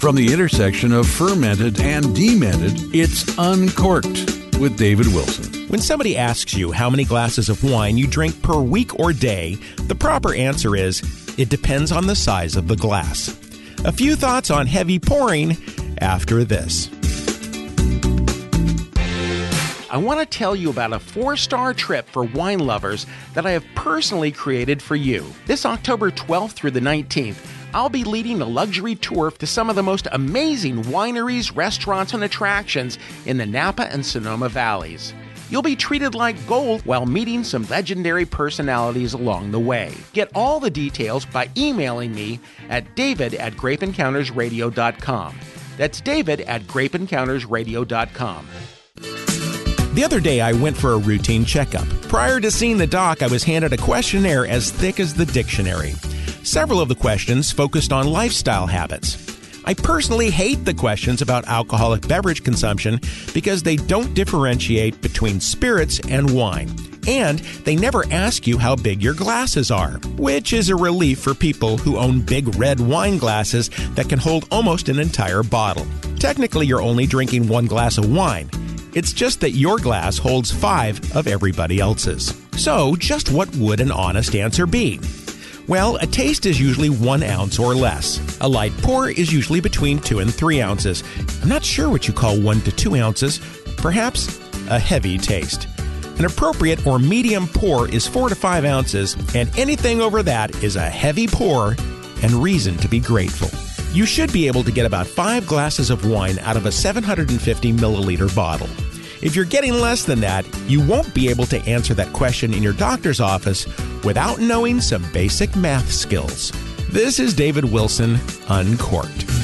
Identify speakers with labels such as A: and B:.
A: From the intersection of fermented and demented, it's Uncorked with David Wilson.
B: When somebody asks you how many glasses of wine you drink per week or day, the proper answer is, it depends on the size of the glass. A few thoughts on heavy pouring after this. I want to tell you about a 4-star trip for wine lovers that I have personally created for you. This October 12th through the 19th, I'll be leading a luxury tour to some of the most amazing wineries, restaurants, and attractions in the Napa and Sonoma Valleys. You'll be treated like gold while meeting some legendary personalities along the way. Get all the details by emailing me at david@grapeencountersradio.com. That's david@grapeencountersradio.com. The other day, I went for a routine checkup. Prior to seeing the doc, I was handed a questionnaire as thick as the dictionary. Several of the questions focused on lifestyle habits. I personally hate the questions about alcoholic beverage consumption because they don't differentiate between spirits and wine. And they never ask you how big your glasses are, which is a relief for people who own big red wine glasses that can hold almost an entire bottle. Technically, you're only drinking 1 glass of wine. It's just that your glass holds 5 of everybody else's. So, just what would an honest answer be? Well, a taste is usually 1 ounce or less. A light pour is usually between 2 and 3 ounces. I'm not sure what you call 1 to 2 ounces. Perhaps a heavy taste. An appropriate or medium pour is 4 to 5 ounces, and anything over that is a heavy pour and reason to be grateful. You should be able to get about 5 glasses of wine out of a 750 milliliter bottle. If you're getting less than that, you won't be able to answer that question in your doctor's office without knowing some basic math skills. This is David Wilson, Uncorked.